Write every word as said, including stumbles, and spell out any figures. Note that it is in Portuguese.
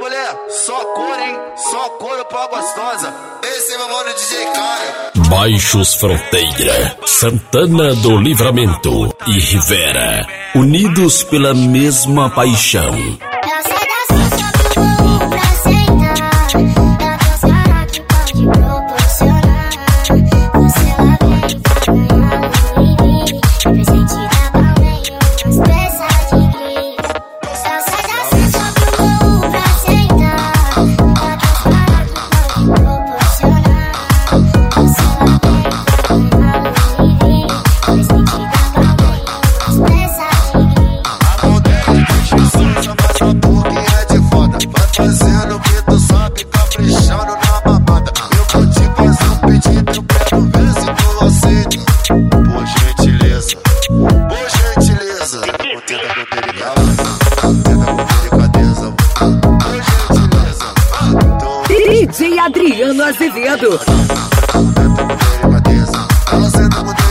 mulher, só cor, hein? Só couro pra gostosa. Esse é meu mano D J Caio. Baixos Fronteira, Santana do Livramento e Rivera, unidos pela mesma paixão. Fazendo o que tu sabe, caprichando na babada. Eu vou te fazer um pedido, eu quero ver se tu aceita. Por gentileza, por gentileza, tenta com delicadeza, tenta com delicadeza. Por gentileza, D J Adriano Azevedo. tenta com delicadeza, ela senta com delicadeza.